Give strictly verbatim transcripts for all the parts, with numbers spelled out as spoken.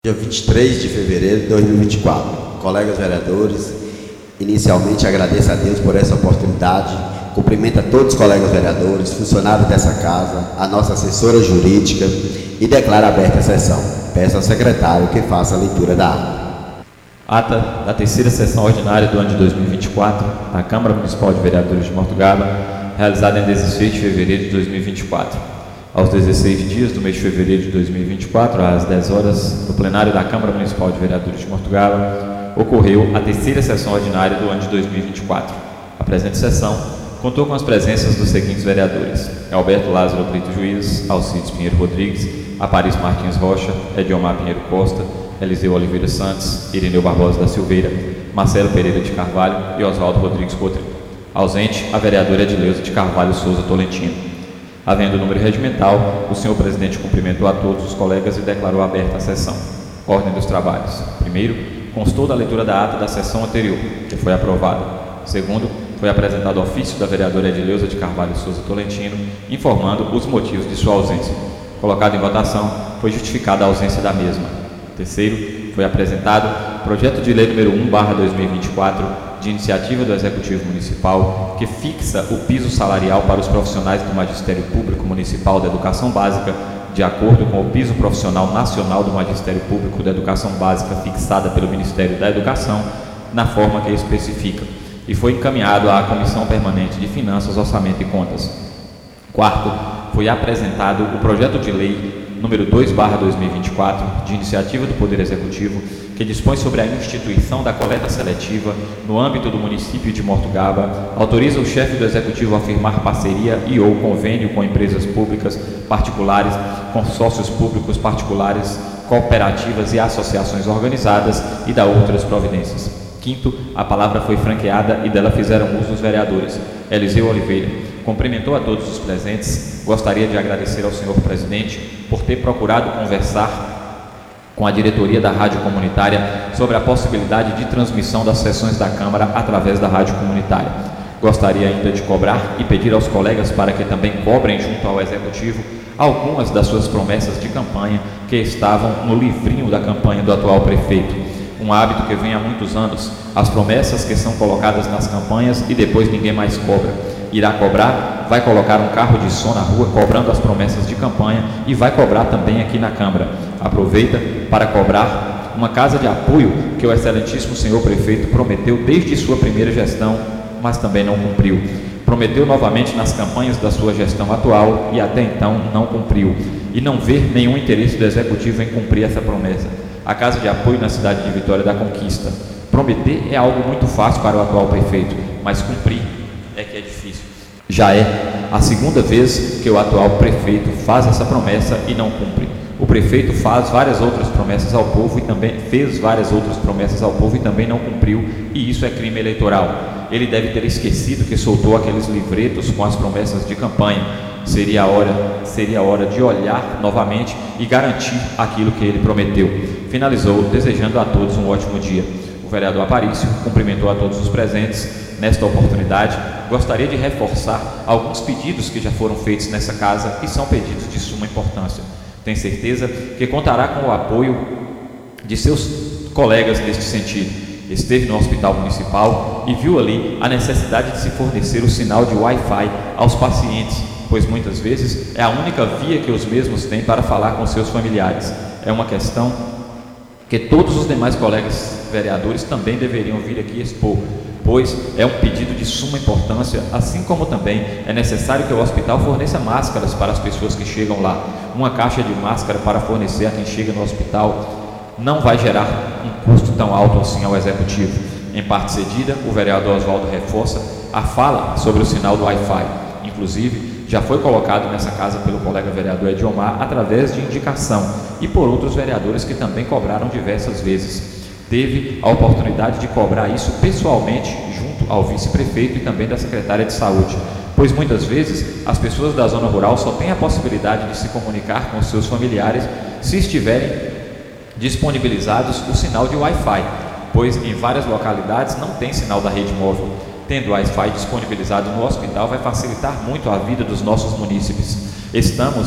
dia vinte e três de fevereiro de dois mil e vinte e quatro. Colegas vereadores, inicialmente agradeço a Deus por essa oportunidade, cumprimento a todos os colegas vereadores, funcionários dessa casa, a nossa assessora jurídica e declaro aberta a sessão. Peço ao secretário que faça a leitura da ata. Ata da terceira sessão ordinária do ano de dois mil e vinte e quatro da Câmara Municipal de Vereadores de Mortugaba, realizada em dezesseis de fevereiro de dois mil e vinte e quatro. Aos dezesseis dias do mês de fevereiro de dois mil e vinte e quatro, às dez horas, no plenário da Câmara Municipal de Vereadores de Mortugaba, ocorreu a terceira sessão ordinária do ano de dois mil e vinte e quatro. A presente sessão contou com as presenças dos seguintes vereadores: Alberto Lázaro Brito Juiz, Alcides Pinheiro Rodrigues, Aparício Martins Rocha, Ediomar Pinheiro Costa, Eliseu Oliveira Santos, Irineu Barbosa da Silveira, Marcelo Pereira de Carvalho e Oswaldo Rodrigues Coutinho. Ausente, a vereadora Edileuza de Carvalho Souza Tolentino. Havendo o número regimental, o senhor presidente cumprimentou a todos os colegas e declarou aberta a sessão. Ordem dos trabalhos. Primeiro, constou da leitura da ata da sessão anterior, que foi aprovada. Segundo, foi apresentado ofício da vereadora Edileuza de Carvalho Souza Tolentino, informando os motivos de sua ausência. Colocado em votação, foi justificada a ausência da mesma. Terceiro, foi apresentado projeto de lei número um barra dois mil e vinte e quatro, de iniciativa do Executivo Municipal, que fixa o piso salarial para os profissionais do Magistério Público Municipal da Educação Básica, de acordo com o piso profissional nacional do Magistério Público da Educação Básica fixada pelo Ministério da Educação, na forma que especifica, e foi encaminhado à Comissão Permanente de Finanças, Orçamento e Contas. Quarto, foi apresentado o projeto de lei número dois barra dois mil e vinte e quatro, de iniciativa do Poder Executivo, que dispõe sobre a instituição da coleta seletiva no âmbito do município de Mortugaba, autoriza o chefe do Executivo a firmar parceria e ou convênio com empresas públicas, particulares, consórcios públicos particulares, cooperativas e associações organizadas e dá outras providências. Quinto, a palavra foi franqueada e dela fizeram uso os vereadores. Eliseu Oliveira cumprimentou a todos os presentes. Gostaria de agradecer ao senhor presidente por ter procurado conversar com a diretoria da rádio comunitária sobre a possibilidade de transmissão das sessões da Câmara através da rádio comunitária. Gostaria ainda de cobrar e pedir aos colegas para que também cobrem junto ao Executivo algumas das suas promessas de campanha que estavam no livrinho da campanha do atual prefeito. Um hábito que vem há muitos anos, as promessas que são colocadas nas campanhas e depois ninguém mais cobra. Irá cobrar, vai colocar um carro de som na rua cobrando as promessas de campanha e vai cobrar também aqui na Câmara. Aproveita para cobrar uma casa de apoio que o excelentíssimo senhor prefeito prometeu desde sua primeira gestão, mas também não cumpriu. Prometeu novamente nas campanhas da sua gestão atual e até então não cumpriu. E não vê nenhum interesse do Executivo em cumprir essa promessa. A casa de apoio na cidade de Vitória da Conquista. Prometer é algo muito fácil para o atual prefeito, mas cumprir é que é difícil. Já é a segunda vez que o atual prefeito faz essa promessa e não cumpre. O prefeito faz várias outras promessas ao povo e também fez várias outras promessas ao povo e também não cumpriu, e isso é crime eleitoral. Ele deve ter esquecido que soltou aqueles livretos com as promessas de campanha. Seria a hora, seria a hora de olhar novamente e garantir aquilo que ele prometeu. Finalizou desejando a todos um ótimo dia. O vereador Aparício cumprimentou a todos os presentes. Nesta oportunidade, gostaria de reforçar alguns pedidos que já foram feitos nessa casa e são pedidos de suma importância. Tenho certeza que contará com o apoio de seus colegas neste sentido. Esteve no hospital municipal e viu ali a necessidade de se fornecer o sinal de Wi-Fi aos pacientes, pois muitas vezes é a única via que os mesmos têm para falar com seus familiares. É uma questão que todos os demais colegas vereadores também deveriam vir aqui expor, pois é um pedido de suma importância, assim como também é necessário que o hospital forneça máscaras para as pessoas que chegam lá. Uma caixa de máscara para fornecer a quem chega no hospital não vai gerar um custo tão alto assim ao Executivo. Em parte cedida, o vereador Oswaldo reforça a fala sobre o sinal do Wi-Fi. Inclusive, já foi colocado nessa casa pelo colega vereador Ediomar através de indicação e por outros vereadores que também cobraram diversas vezes. Teve a oportunidade de cobrar isso pessoalmente junto ao vice-prefeito e também da secretária de saúde, pois muitas vezes as pessoas da zona rural só têm a possibilidade de se comunicar com os seus familiares se estiverem disponibilizados o sinal de Wi-Fi, pois em várias localidades não tem sinal da rede móvel. Tendo Wi-Fi disponibilizado no hospital vai facilitar muito a vida dos nossos munícipes. Estamos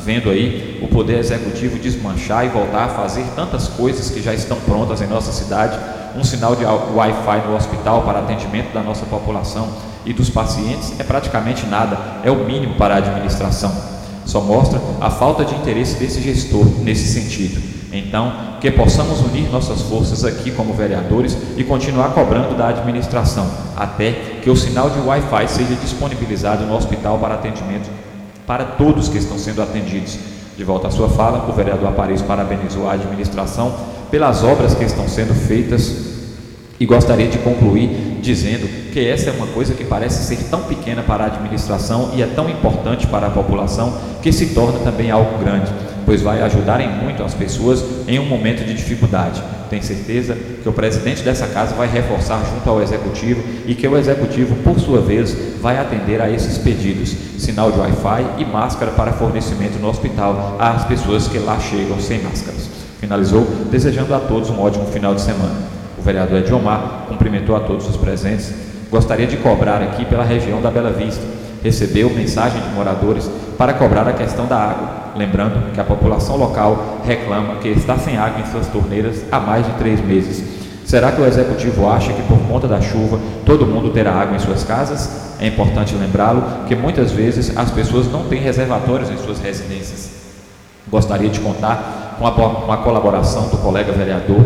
vendo aí o Poder Executivo desmanchar e voltar a fazer tantas coisas que já estão prontas em nossa cidade, um sinal de Wi-Fi no hospital para atendimento da nossa população e dos pacientes é praticamente nada, é o mínimo para a administração. Só mostra a falta de interesse desse gestor nesse sentido. Então, que possamos unir nossas forças aqui como vereadores e continuar cobrando da administração, até que o sinal de Wi-Fi seja disponibilizado no hospital para atendimento para todos que estão sendo atendidos. De volta à sua fala, o vereador Aparício parabenizou a administração pelas obras que estão sendo feitas e gostaria de concluir dizendo que essa é uma coisa que parece ser tão pequena para a administração e é tão importante para a população que se torna também algo grande, pois vai ajudar em muito as pessoas em um momento de dificuldade. Tenho certeza que o presidente dessa casa vai reforçar junto ao executivo e que o executivo, por sua vez, vai atender a esses pedidos, sinal de Wi-Fi e máscara para fornecimento no hospital às pessoas que lá chegam sem máscaras. Finalizou desejando a todos um ótimo final de semana. O vereador Ediomar cumprimentou a todos os presentes. Gostaria de cobrar aqui pela região da Bela Vista. Recebeu mensagem de moradores para cobrar a questão da água, lembrando que a população local reclama que está sem água em suas torneiras há mais de três meses. Será que o executivo acha que por conta da chuva todo mundo terá água em suas casas? É importante lembrá-lo que muitas vezes as pessoas não têm reservatórios em suas residências. Gostaria de contar com a, com a colaboração do colega vereador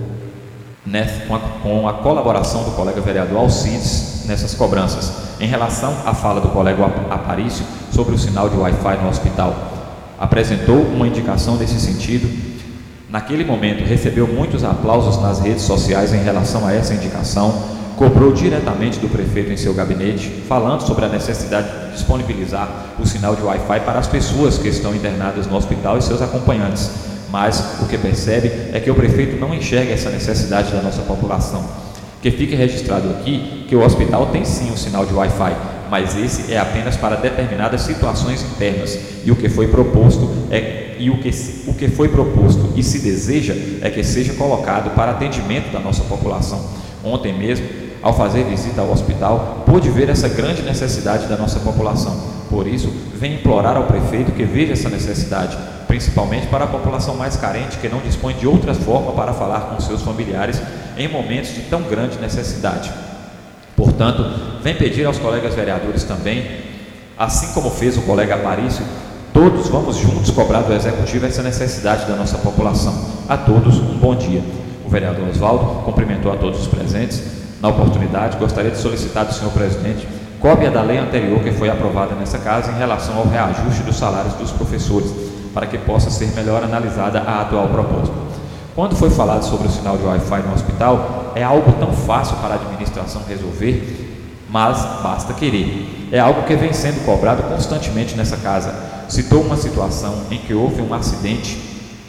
Nessa, com, a, com a colaboração do colega vereador Alcides nessas cobranças. Em relação à fala do colega Aparício sobre o sinal de Wi-Fi no hospital, apresentou uma indicação nesse sentido. Naquele momento recebeu muitos aplausos nas redes sociais em relação a essa indicação, cobrou diretamente do prefeito em seu gabinete, falando sobre a necessidade de disponibilizar o sinal de Wi-Fi para as pessoas que estão internadas no hospital e seus acompanhantes. Mas o que percebe é que o prefeito não enxerga essa necessidade da nossa população. Que fique registrado aqui que o hospital tem sim um sinal de Wi-Fi, mas esse é apenas para determinadas situações internas, e o que foi proposto é e o que, o que foi proposto e se deseja é que seja colocado para atendimento da nossa população. Ontem mesmo, ao fazer visita ao hospital, pude ver essa grande necessidade da nossa população. Por isso, venho implorar ao prefeito que veja essa necessidade, principalmente para a população mais carente que não dispõe de outra forma para falar com seus familiares em momentos de tão grande necessidade. Portanto, vem pedir aos colegas vereadores também, assim como fez o colega Aparício, todos vamos juntos cobrar do executivo essa necessidade da nossa população. A todos um bom dia. O vereador Oswaldo cumprimentou a todos os presentes. Na oportunidade, gostaria de solicitar do senhor presidente cópia da lei anterior que foi aprovada nessa casa em relação ao reajuste dos salários dos professores, para que possa ser melhor analisada a atual proposta. Quando foi falado sobre o sinal de Wi-Fi no hospital, é algo tão fácil para a administração resolver, mas basta querer. É algo que vem sendo cobrado constantemente nessa casa. Citou uma situação em que houve um acidente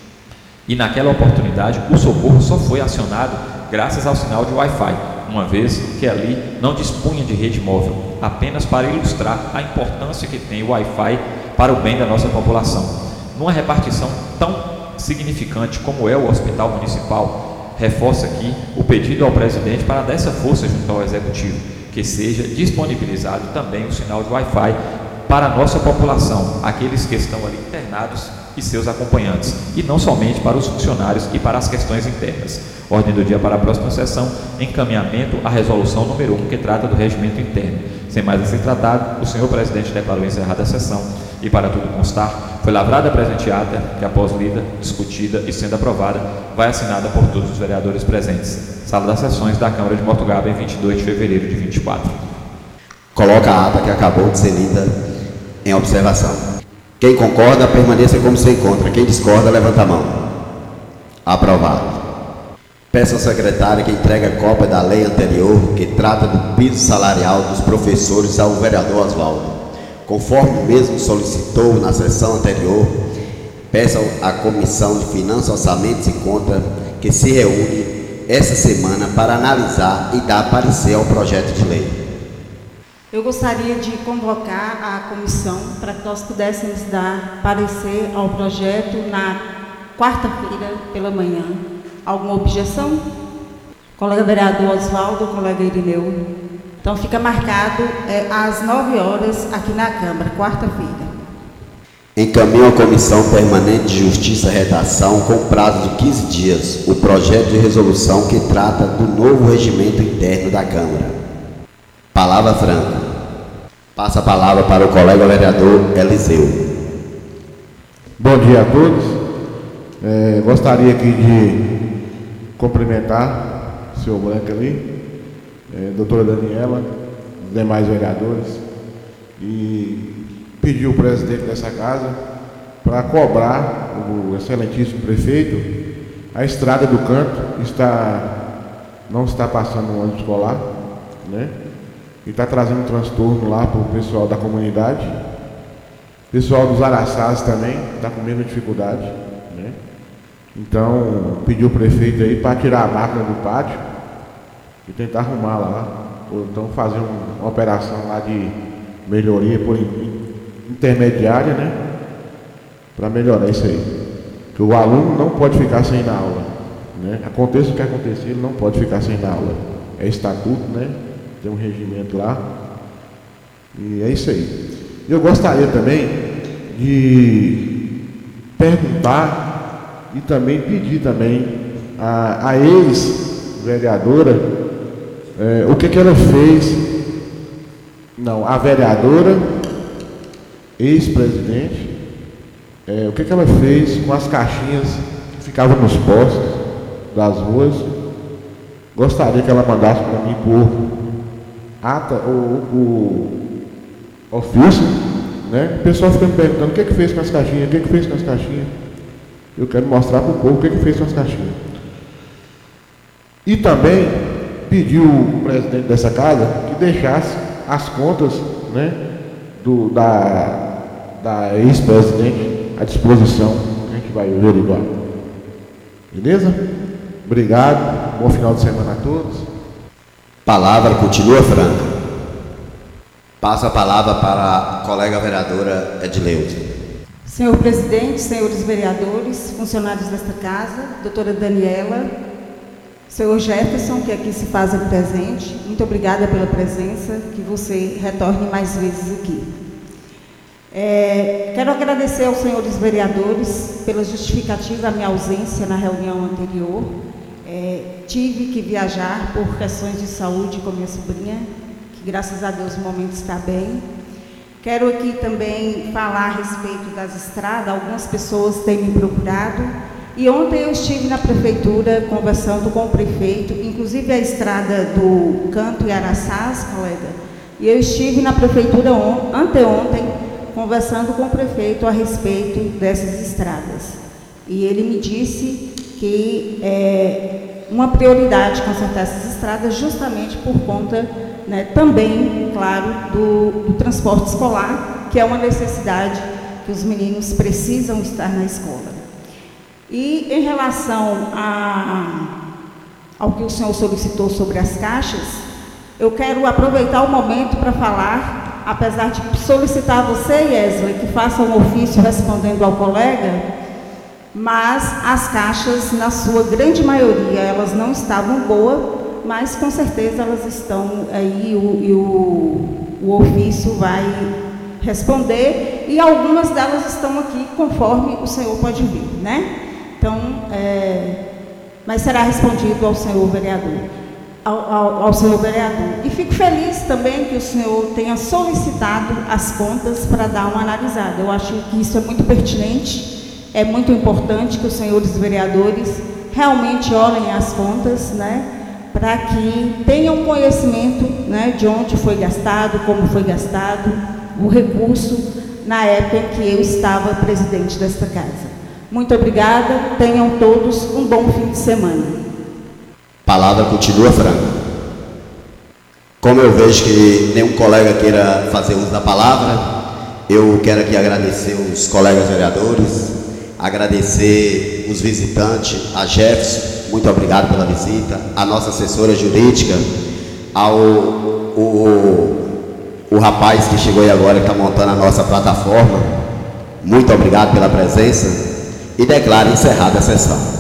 e naquela oportunidade o socorro só foi acionado graças ao sinal de Wi-Fi, uma vez que ali não dispunha de rede móvel, apenas para ilustrar a importância que tem o Wi-Fi para o bem da nossa população. Numa repartição tão significante como é o Hospital Municipal, reforça aqui o pedido ao presidente para dar essa força junto ao Executivo, que seja disponibilizado também o sinal de Wi-Fi para a nossa população, aqueles que estão ali internados e seus acompanhantes, e não somente para os funcionários e para as questões internas. Ordem do dia para a próxima sessão, encaminhamento à resolução número um, que trata do regimento interno. Sem mais a ser tratado, o senhor presidente declarou encerrada a sessão e, para tudo constar, foi lavrada a presente ata, que após lida, discutida e sendo aprovada, vai assinada por todos os vereadores presentes. Sala das sessões da Câmara de Mortugaba, em vinte e dois de fevereiro de vinte e quatro. Coloca a ata que acabou de ser lida em observação. Quem concorda, permaneça como se encontra. Quem discorda, levanta a mão. Aprovado. Peço ao secretário que entregue a cópia da lei anterior que trata do piso salarial dos professores ao vereador Oswaldo. Conforme o mesmo solicitou na sessão anterior, peço à Comissão de Finanças, Orçamentos e Contas que se reúne essa semana para analisar e dar parecer ao projeto de lei. Eu gostaria de convocar a comissão para que nós pudéssemos dar parecer ao projeto na quarta-feira pela manhã. Alguma objeção? Colega vereador Oswaldo, colega Irineu. Então fica marcado é, às nove horas aqui na Câmara, quarta-feira. Encaminho à Comissão Permanente de Justiça e Redação, com prazo de quinze dias, o projeto de resolução que trata do novo regimento interno da Câmara. Palavra franca. Passa a palavra para o colega vereador Eliseu. Bom dia a todos. É, gostaria aqui de cumprimentar o senhor Branco ali, é, doutora Daniela, os demais vereadores, e pedir ao presidente dessa casa para cobrar o excelentíssimo prefeito a estrada do canto, está, não está passando um ano escolar, né? E está trazendo um transtorno lá para o pessoal da comunidade. O pessoal dos Araçás também está com mesma dificuldade, né? Então, pediu o prefeito aí para tirar a máquina do pátio e tentar arrumar lá, ou então fazer uma operação lá de melhoria por intermediária, né? Para melhorar isso aí. Que o aluno não pode ficar sem ir na aula, né? Aconteça o que acontecer, ele não pode ficar sem ir na aula. É estatuto, né? Tem um regimento lá. E é isso aí. Eu gostaria também de perguntar e também pedir também a, a ex-vereadora é, o que, que ela fez. Não, a vereadora ex-presidente, é, o que, que ela fez com as caixinhas que ficavam nos postos das ruas. Gostaria que ela mandasse para mim por ata ou por ofício, né? O pessoal fica me perguntando o que, que fez com as caixinhas, o que, que fez com as caixinhas. Eu quero mostrar para o povo o que, que fez com as caixinhas. E também pediu o presidente dessa casa que deixasse as contas, né, do, da, da ex-presidente à disposição, a gente vai averiguar. Beleza? Obrigado, bom final de semana a todos. Palavra continua franca. Passa a palavra para a colega vereadora Edileuza. Senhor presidente, senhores vereadores, funcionários desta casa, doutora Daniela, senhor Jefferson, que aqui se faz presente, muito obrigada pela presença, que você retorne mais vezes aqui. É, quero agradecer aos senhores vereadores pela justificativa da minha ausência na reunião anterior. É, tive que viajar por questões de saúde com minha sobrinha, que graças a Deus no momento está bem. Quero aqui também falar a respeito das estradas. Algumas pessoas têm me procurado e ontem eu estive na prefeitura conversando com o prefeito, inclusive a estrada do Canto e Araçás, colega, e eu estive na prefeitura on, anteontem conversando com o prefeito a respeito dessas estradas. E ele me disse que é uma prioridade consertar essas estradas justamente por conta, né, também, claro, do, do transporte escolar, que é uma necessidade que os meninos precisam estar na escola. E em relação a, ao que o senhor solicitou sobre as caixas, eu quero aproveitar o momento para falar, apesar de solicitar a você, Yesley, que faça um ofício respondendo ao colega, mas as caixas, na sua grande maioria, elas não estavam boas, mas com certeza elas estão aí, o, e o, o ofício vai responder, e algumas delas estão aqui conforme o senhor pode ver, né? Então, é, mas será respondido ao senhor vereador, ao, ao, ao senhor vereador. E fico feliz também que o senhor tenha solicitado as contas para dar uma analisada. Eu acho que isso é muito pertinente, é muito importante que os senhores vereadores realmente olhem as contas, né? Para que tenham conhecimento, né, de onde foi gastado, como foi gastado o recurso na época em que eu estava presidente desta casa. Muito obrigada, tenham todos um bom fim de semana. Palavra continua franca. Como eu vejo que nenhum colega queira fazer uso da palavra, eu quero aqui agradecer os colegas vereadores, agradecer os visitantes, a Jefferson, muito obrigado pela visita, a nossa assessora jurídica, ao o, o rapaz que chegou aí agora, que está montando a nossa plataforma, muito obrigado pela presença, e declaro encerrada a sessão.